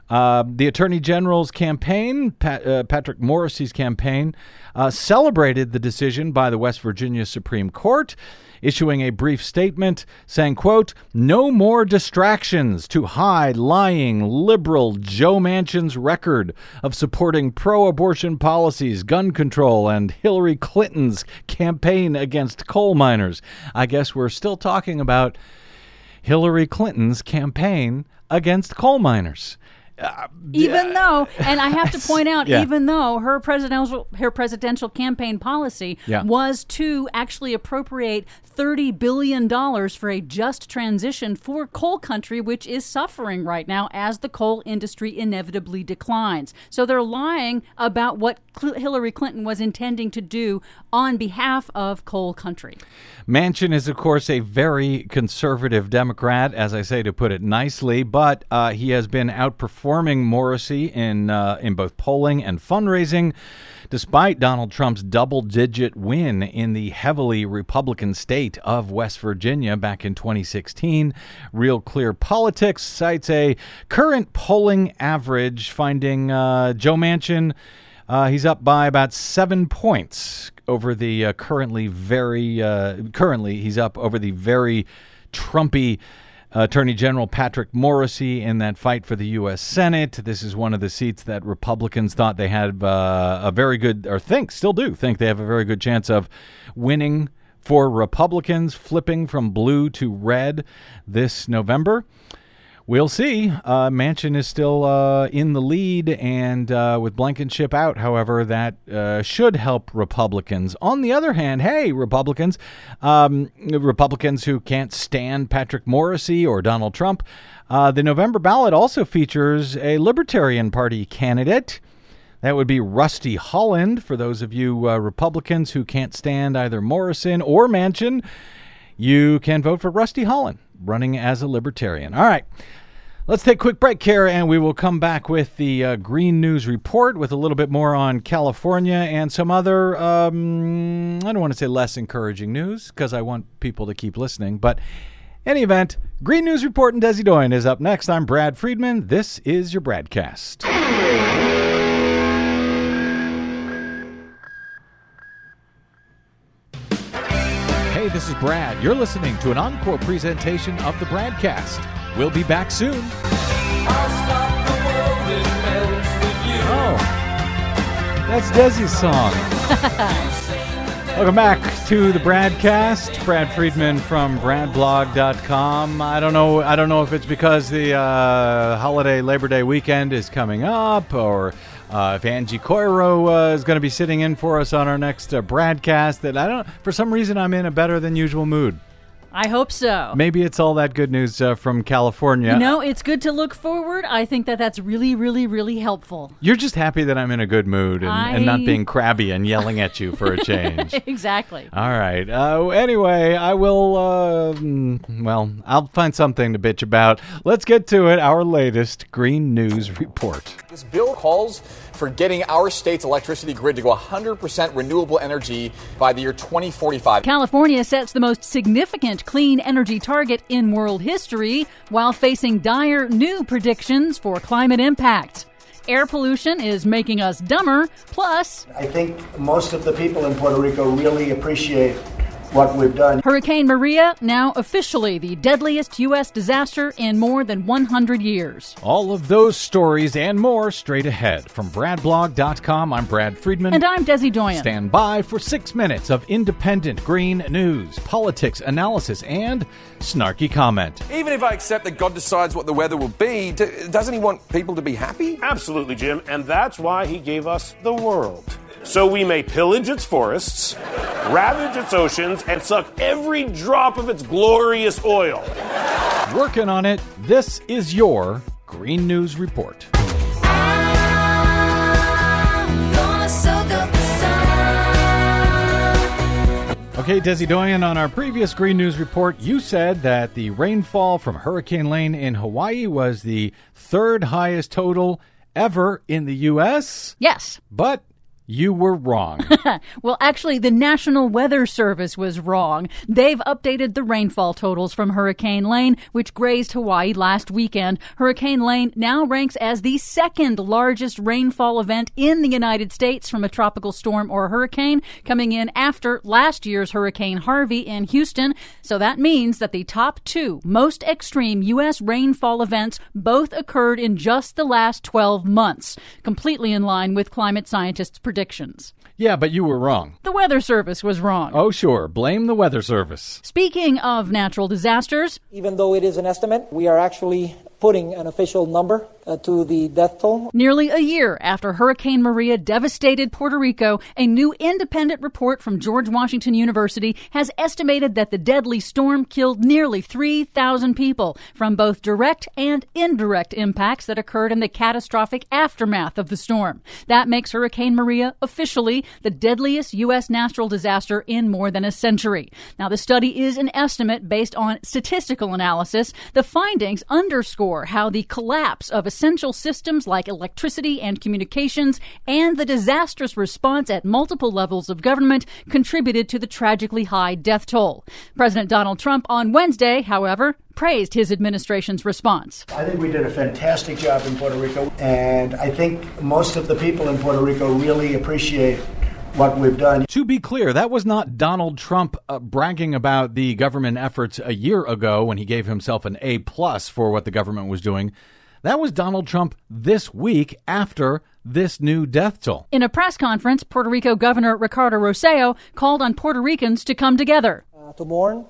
[SPEAKER 1] Uh, the Attorney General's campaign, Pat, uh, Patrick Morrisey's campaign, uh, celebrated the decision by the West Virginia Supreme Court, issuing a brief statement saying, quote, "No more distractions to hide lying liberal Joe Manchin's record of supporting pro-abortion policies, gun control, and Hillary Clinton's campaign against coal miners." I guess we're still talking about Hillary Clinton's campaign against coal miners. Uh,
[SPEAKER 4] even though, and I have to point out,
[SPEAKER 1] yeah.
[SPEAKER 4] even though her presidential her presidential campaign policy
[SPEAKER 1] yeah.
[SPEAKER 4] was to actually appropriate thirty billion dollars for a just transition for coal country, which is suffering right now as the coal industry inevitably declines. So they're lying about what Cl- Hillary Clinton was intending to do on behalf of coal country.
[SPEAKER 1] Manchin is, of course, a very conservative Democrat, as I say, to put it nicely, but uh, he has been outperforming Morrisey in uh, in both polling and fundraising, despite Donald Trump's double-digit win in the heavily Republican state of West Virginia back in twenty sixteen. Real Clear Politics cites a current polling average, finding uh, Joe Manchin, uh, he's up by about seven points over the uh, currently very, uh, currently he's up over the very Trumpy Uh, Attorney General Patrick Morrisey in that fight for the U S Senate. This is one of the seats that Republicans thought they had uh, a very good, or think, still do think they have a very good chance of winning for Republicans, flipping from blue to red this November. We'll see. Uh, Manchin is still uh, in the lead, and uh, with Blankenship out, however, that uh, should help Republicans. On the other hand, hey, Republicans, um, Republicans who can't stand Patrick Morrisey or Donald Trump, uh, the November ballot also features a Libertarian Party candidate. That would be Rusty Holland. For those of you uh, Republicans who can't stand either Morrison or Manchin, you can vote for Rusty Holland, running as a Libertarian. All right. Let's take a quick break here, and we will come back with the uh, Green News Report with a little bit more on California and some other, um, I don't want to say less encouraging news because I want people to keep listening. But in any event, Green News Report and Desi Doyen is up next. I'm Brad Friedman. This is your Bradcast. Hey, this is Brad. You're listening to an encore presentation of the Bradcast. We'll be back soon.
[SPEAKER 6] I'll stop the world, it melts with you.
[SPEAKER 1] Oh, that's Desi's song. Welcome back to the Bradcast. Brad Friedman from brad blog dot com. I don't know. I don't know if it's because the uh, holiday Labor Day weekend is coming up, or uh, if Angie Coiro uh, is going to be sitting in for us on our next uh, Bradcast. That I don't. For some reason, I'm in a better than usual mood.
[SPEAKER 4] I hope so.
[SPEAKER 1] Maybe it's all that good news uh, from California.
[SPEAKER 4] You know, it's good to look forward. I think that that's really, really, really helpful.
[SPEAKER 1] You're just happy that I'm in a good mood and,
[SPEAKER 4] I...
[SPEAKER 1] and not being crabby and yelling at you for a change.
[SPEAKER 4] Exactly.
[SPEAKER 1] All right. Uh, anyway, I will, uh, well, I'll find something to bitch about. Let's get to it. Our latest Green News Report.
[SPEAKER 7] This bill calls for getting our state's electricity grid to go one hundred percent renewable energy by the year twenty forty-five.
[SPEAKER 4] California sets the most significant clean energy target in world history while facing dire new predictions for climate impact. Air pollution is making us dumber, plus
[SPEAKER 8] I think most of the people in Puerto Rico really appreciate what we've done.
[SPEAKER 4] Hurricane Maria, now officially the deadliest U S disaster in more than one hundred years.
[SPEAKER 1] All of those stories and more straight ahead. From brad blog dot com, I'm Brad Friedman.
[SPEAKER 4] And I'm Desi Doyen.
[SPEAKER 1] Stand by for six minutes of independent green news, politics, analysis, and snarky comment.
[SPEAKER 9] Even if I accept that God decides what the weather will be, d- doesn't he want people to be happy?
[SPEAKER 10] Absolutely, Jim, and that's why he gave us the world. So we may pillage its forests, ravage its oceans, and suck every drop of its glorious oil.
[SPEAKER 1] Working on it, this is your Green News Report. Okay, Desi Doyen, on our previous Green News Report, you said that the rainfall from Hurricane Lane in Hawaii was the third highest total ever in the U S.
[SPEAKER 4] Yes.
[SPEAKER 1] But You were wrong.
[SPEAKER 4] Well, actually, the National Weather Service was wrong. They've updated the rainfall totals from Hurricane Lane, which grazed Hawaii last weekend. Hurricane Lane now ranks as the second largest rainfall event in the United States from a tropical storm or hurricane, coming in after last year's Hurricane Harvey in Houston. So that means that the top two most extreme U S rainfall events both occurred in just the last twelve months, completely in line with climate scientists' predictions. Predictions.
[SPEAKER 1] Yeah, but you were wrong.
[SPEAKER 4] The Weather Service was wrong.
[SPEAKER 1] Oh, sure. Blame the Weather Service.
[SPEAKER 4] Speaking of natural disasters,
[SPEAKER 11] even though it is an estimate, we are actually putting an official number uh, to the death toll.
[SPEAKER 4] Nearly a year after Hurricane Maria devastated Puerto Rico, a new independent report from George Washington University has estimated that the deadly storm killed nearly three thousand people from both direct and indirect impacts that occurred in the catastrophic aftermath of the storm. That makes Hurricane Maria officially the deadliest U S natural disaster in more than a century. Now, the study is an estimate based on statistical analysis. The findings underscore how the collapse of essential systems like electricity and communications and the disastrous response at multiple levels of government contributed to the tragically high death toll. President Donald Trump on Wednesday, however, praised his administration's response.
[SPEAKER 8] I think we did a fantastic job in Puerto Rico, and I think most of the people in Puerto Rico really appreciate what we've done.
[SPEAKER 1] To be clear, that was not Donald Trump uh, bragging about the government efforts a year ago when he gave himself an A plus for what the government was doing. That was Donald Trump this week after this new death toll.
[SPEAKER 4] In a press conference, Puerto Rico Governor Ricardo Rosselló called on Puerto Ricans to come together.
[SPEAKER 11] Uh, to mourn,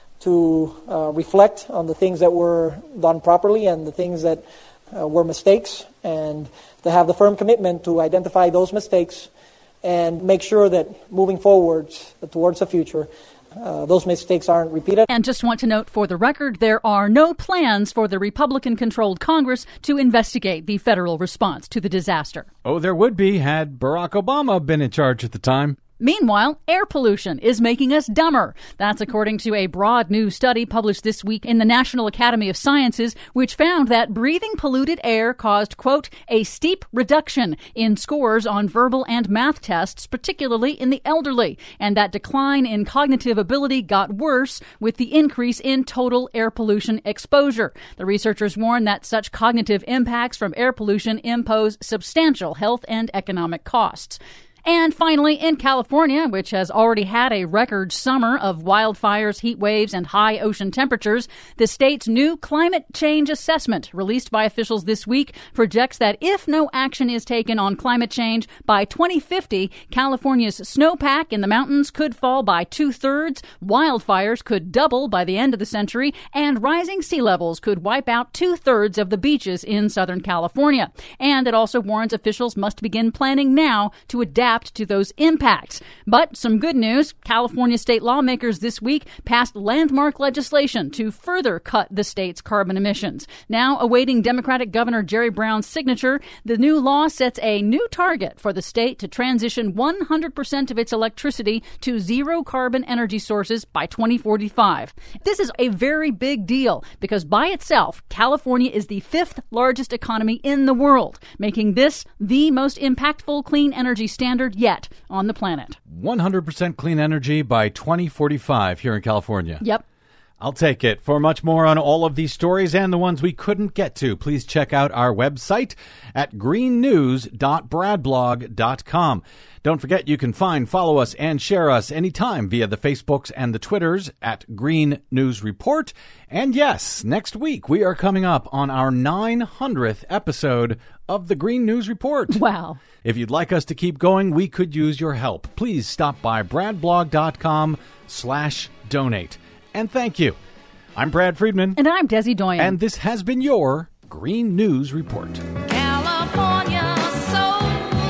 [SPEAKER 11] to uh, reflect on the things that were done properly and the things that uh, were mistakes, and to have the firm commitment to identify those mistakes and make sure that moving forward towards the future, uh, those mistakes aren't repeated.
[SPEAKER 4] And just want to note for the record, there are no plans for the Republican-controlled Congress to investigate the federal response to the disaster.
[SPEAKER 1] Oh, there would be had Barack Obama been in charge at the time.
[SPEAKER 4] Meanwhile, air pollution is making us dumber. That's according to a broad new study published this week in the National Academy of Sciences, which found that breathing polluted air caused, quote, a steep reduction in scores on verbal and math tests, particularly in the elderly. And that decline in cognitive ability got worse with the increase in total air pollution exposure. The researchers warn that such cognitive impacts from air pollution impose substantial health and economic costs. And finally, in California, which has already had a record summer of wildfires, heat waves, and high ocean temperatures, the state's new climate change assessment, released by officials this week, projects that if no action is taken on climate change, by twenty fifty, California's snowpack in the mountains could fall by two-thirds, wildfires could double by the end of the century, and rising sea levels could wipe out two-thirds of the beaches in Southern California. And it also warns officials must begin planning now to adapt to those impacts. But some good news, California state lawmakers this week passed landmark legislation to further cut the state's carbon emissions. Now awaiting Democratic Governor Jerry Brown's signature, the new law sets a new target for the state to transition one hundred percent of its electricity to zero carbon energy sources by twenty forty-five. This is a very big deal because by itself, California is the fifth largest economy in the world, making this the most impactful clean energy standard yet on the planet.
[SPEAKER 1] one hundred percent clean energy by twenty forty-five here in California.
[SPEAKER 4] Yep.
[SPEAKER 1] I'll take it. For much more on all of these stories and the ones we couldn't get to, please check out our website at green news dot brad blog dot com. Don't forget you can find, follow us, and share us anytime via the Facebooks and the Twitters at Green News Report. And yes, next week we are coming up on our nine hundredth episode of the Green News Report.
[SPEAKER 4] Wow.
[SPEAKER 1] If you'd like us to keep going, we could use your help. Please stop by bradblog.com slash donate. And thank you. I'm Brad Friedman.
[SPEAKER 4] And I'm Desi Doyen.
[SPEAKER 1] And this has been your Green News Report.
[SPEAKER 6] California soul.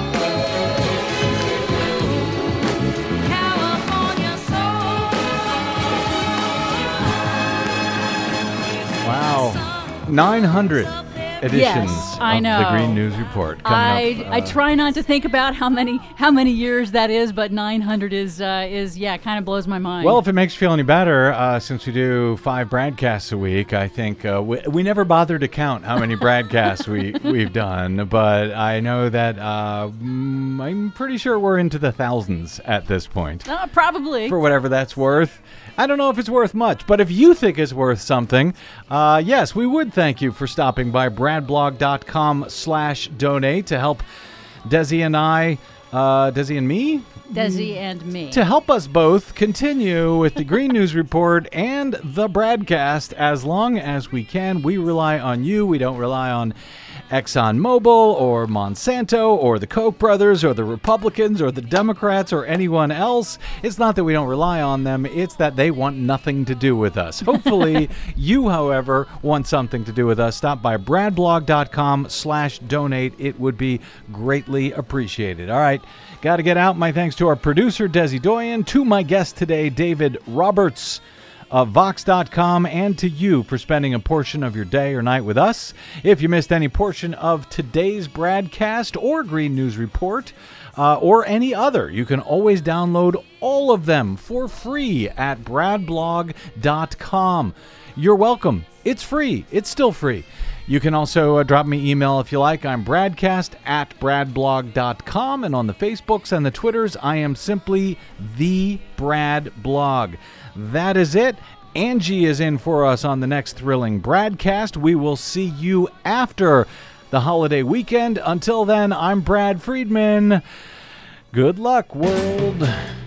[SPEAKER 6] California soul.
[SPEAKER 1] Wow. nine hundred. editions
[SPEAKER 4] Yes, I
[SPEAKER 1] of
[SPEAKER 4] know.
[SPEAKER 1] the Green News Report coming
[SPEAKER 4] I
[SPEAKER 1] up.
[SPEAKER 4] I
[SPEAKER 1] uh,
[SPEAKER 4] try not to think about how many how many years that is, but nine hundred is uh, is yeah, kind of blows my mind.
[SPEAKER 1] Well, if it makes you feel any better, uh, since we do five broadcasts a week, I think uh, we, we never bothered to count how many broadcasts we, we've done, but I know that uh, mm, I'm pretty sure we're into the thousands at this point.
[SPEAKER 4] Uh, probably.
[SPEAKER 1] For whatever that's worth. I don't know if it's worth much, but if you think it's worth something, uh, yes, we would thank you for stopping by bradblog.com slash donate to help Desi and I, uh, Desi and me?
[SPEAKER 4] Desi and me.
[SPEAKER 1] To help us both continue with the Green News Report and the broadcast as long as we can. We rely on you. We don't rely on ExxonMobil or Monsanto or the Koch brothers or the Republicans or the Democrats or anyone else. It's not that we don't rely on them. It's that they want nothing to do with us. Hopefully, you, however, want something to do with us. Stop by bradblog.com slash donate. It would be greatly appreciated. All right. Got to get out. My thanks to our producer, Desi Doyen, to my guest today, David Roberts of Vox dot com, and to you for spending a portion of your day or night with us. If you missed any portion of today's broadcast or Green News Report uh, or any other, you can always download all of them for free at bradblog dot com. You're welcome. It's free. It's still free. You can also uh, drop me email if you like. I'm bradcast at bradblog dot com, and on the Facebooks and the Twitters, I am simply the Brad Blog. That is it. Angie is in for us on the next thrilling broadcast. We will see you after the holiday weekend. Until then, I'm Brad Friedman. Good luck, world.